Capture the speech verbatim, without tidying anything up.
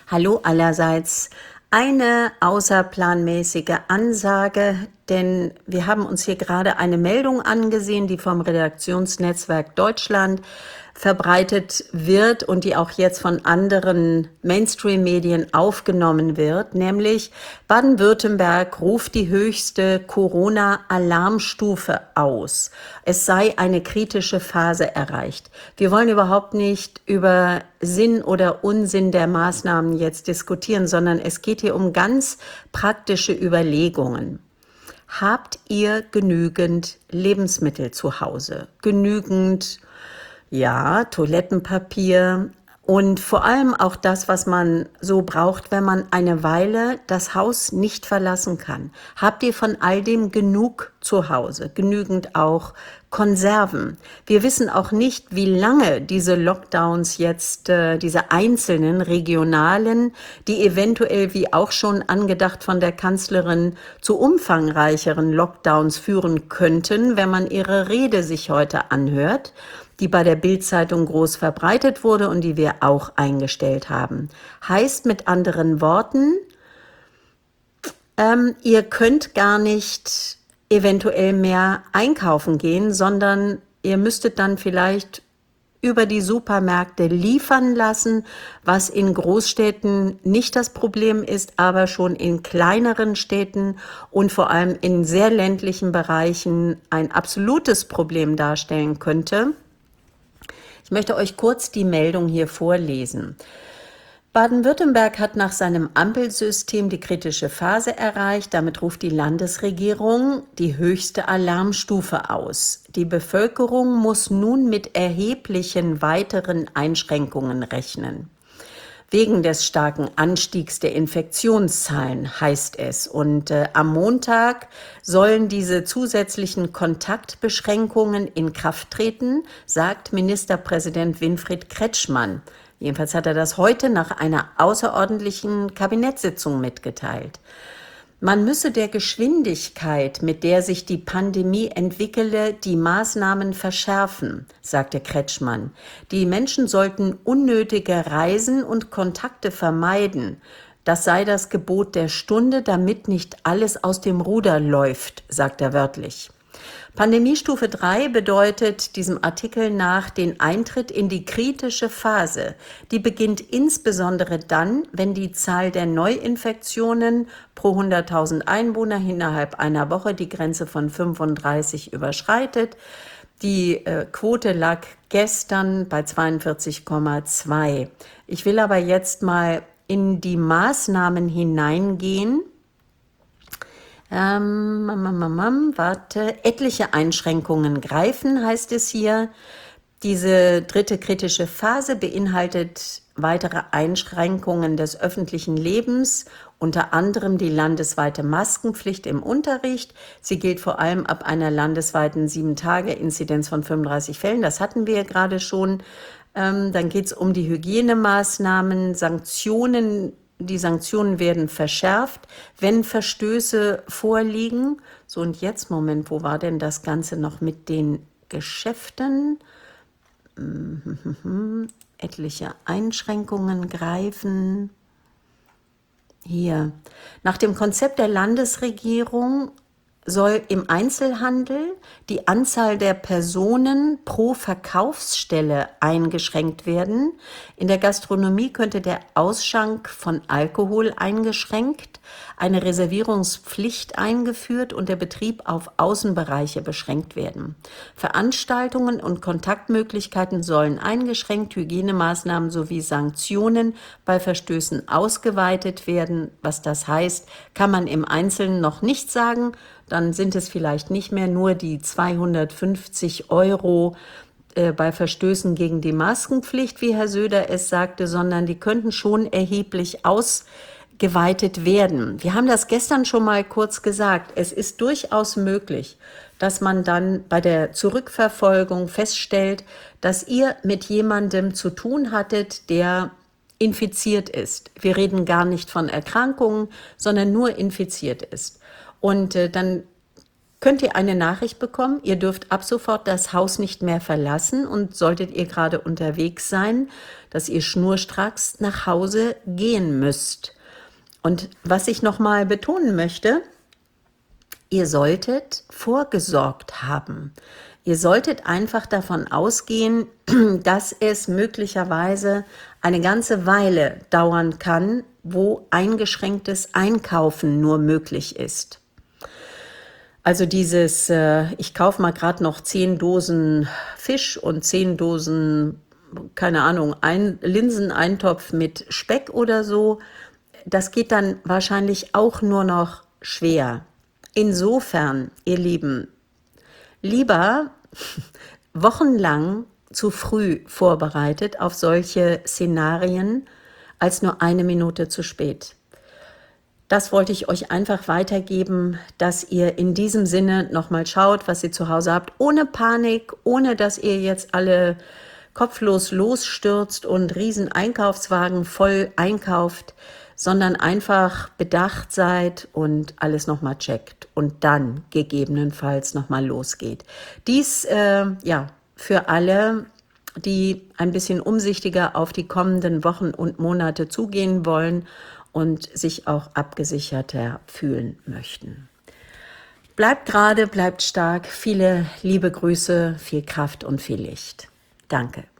Hallo allerseits. Eine außerplanmäßige Ansage, denn wir haben uns hier gerade eine Meldung angesehen, die vom Redaktionsnetzwerk Deutschland verbreitet wird und die auch jetzt von anderen Mainstream-Medien aufgenommen wird, nämlich Baden-Württemberg ruft die höchste Corona-Alarmstufe aus. Es sei eine kritische Phase erreicht. Wir wollen überhaupt nicht über Sinn oder Unsinn der Maßnahmen jetzt diskutieren, sondern es geht hier um ganz praktische Überlegungen. Habt ihr genügend Lebensmittel zu Hause? Genügend ja, Toilettenpapier und vor allem auch das, was man so braucht, wenn man eine Weile das Haus nicht verlassen kann. Habt ihr von all dem genug zu Hause? Genügend auch Konserven? Wir wissen auch nicht, wie lange diese Lockdowns jetzt, äh, diese einzelnen regionalen, die eventuell, wie auch schon angedacht von der Kanzlerin, zu umfangreicheren Lockdowns führen könnten, wenn man ihre Rede sich heute anhört, die bei der Bild-Zeitung groß verbreitet wurde und die wir auch eingestellt haben. Heißt mit anderen Worten, ähm, ihr könnt gar nicht eventuell mehr einkaufen gehen, sondern ihr müsstet dann vielleicht über die Supermärkte liefern lassen, was in Großstädten nicht das Problem ist, aber schon in kleineren Städten und vor allem in sehr ländlichen Bereichen ein absolutes Problem darstellen könnte. Ich möchte euch kurz die Meldung hier vorlesen. Baden-Württemberg hat nach seinem Ampelsystem die kritische Phase erreicht. Damit ruft die Landesregierung die höchste Alarmstufe aus. Die Bevölkerung muss nun mit erheblichen weiteren Einschränkungen rechnen. Wegen des starken Anstiegs der Infektionszahlen, heißt es. Und äh, am Montag sollen diese zusätzlichen Kontaktbeschränkungen in Kraft treten, sagt Ministerpräsident Winfried Kretschmann. Jedenfalls hat er das heute nach einer außerordentlichen Kabinettssitzung mitgeteilt. Man müsse der Geschwindigkeit, mit der sich die Pandemie entwickele, die Maßnahmen verschärfen, sagte Kretschmann. Die Menschen sollten unnötige Reisen und Kontakte vermeiden. Das sei das Gebot der Stunde, damit nicht alles aus dem Ruder läuft, sagt er wörtlich. Pandemiestufe drei bedeutet diesem Artikel nach den Eintritt in die kritische Phase. Die beginnt insbesondere dann, wenn die Zahl der Neuinfektionen pro hunderttausend Einwohner innerhalb einer Woche die Grenze von fünfunddreißig überschreitet. Die äh, Quote lag gestern bei zweiundvierzig Komma zwei. Ich will aber jetzt mal in die Maßnahmen hineingehen. Ähm, mam, mam, mam, warte, etliche Einschränkungen greifen, heißt es hier. Diese dritte kritische Phase beinhaltet weitere Einschränkungen des öffentlichen Lebens, unter anderem die landesweite Maskenpflicht im Unterricht. Sie gilt vor allem ab einer landesweiten sieben-Tage-Inzidenz von fünfunddreißig Fällen. Das hatten wir ja gerade schon. Ähm, dann geht es um die Hygienemaßnahmen, Sanktionen. Die Sanktionen werden verschärft, wenn Verstöße vorliegen. So, und jetzt, Moment, wo war denn das Ganze noch mit den Geschäften? Etliche Einschränkungen greifen. Hier. Nach dem Konzept der Landesregierung soll im Einzelhandel die Anzahl der Personen pro Verkaufsstelle eingeschränkt werden. In der Gastronomie könnte der Ausschank von Alkohol eingeschränkt, eine Reservierungspflicht eingeführt und der Betrieb auf Außenbereiche beschränkt werden. Veranstaltungen und Kontaktmöglichkeiten sollen eingeschränkt, Hygienemaßnahmen sowie Sanktionen bei Verstößen ausgeweitet werden. Was das heißt, kann man im Einzelnen noch nicht sagen. Dann sind es vielleicht nicht mehr nur die zweihundertfünfzig Euro äh, bei Verstößen gegen die Maskenpflicht, wie Herr Söder es sagte, sondern die könnten schon erheblich ausgeweitet werden. Wir haben das gestern schon mal kurz gesagt. Es ist durchaus möglich, dass man dann bei der Zurückverfolgung feststellt, dass ihr mit jemandem zu tun hattet, der infiziert ist. Wir reden gar nicht von Erkrankungen, sondern nur infiziert ist. Und äh, dann könnt ihr eine Nachricht bekommen, ihr dürft ab sofort das Haus nicht mehr verlassen und solltet ihr gerade unterwegs sein, dass ihr schnurstracks nach Hause gehen müsst. Und was ich nochmal betonen möchte, ihr solltet vorgesorgt haben. Ihr solltet einfach davon ausgehen, dass es möglicherweise eine ganze Weile dauern kann, wo eingeschränktes Einkaufen nur möglich ist. Also dieses, äh, ich kaufe mal gerade noch zehn Dosen Fisch und zehn Dosen, keine Ahnung, ein Linseneintopf mit Speck oder so, das geht dann wahrscheinlich auch nur noch schwer. Insofern, ihr Lieben, lieber wochenlang zu früh vorbereitet auf solche Szenarien, als nur eine Minute zu spät. Das wollte ich euch einfach weitergeben, dass ihr in diesem Sinne nochmal schaut, was ihr zu Hause habt, ohne Panik, ohne dass ihr jetzt alle kopflos losstürzt und riesen Einkaufswagen voll einkauft, sondern einfach bedacht seid und alles nochmal checkt und dann gegebenenfalls nochmal losgeht. Dies, äh, ja, für alle, die ein bisschen umsichtiger auf die kommenden Wochen und Monate zugehen wollen und sich auch abgesicherter fühlen möchten. Bleibt gerade, bleibt stark, viele liebe Grüße, viel Kraft und viel Licht. Danke.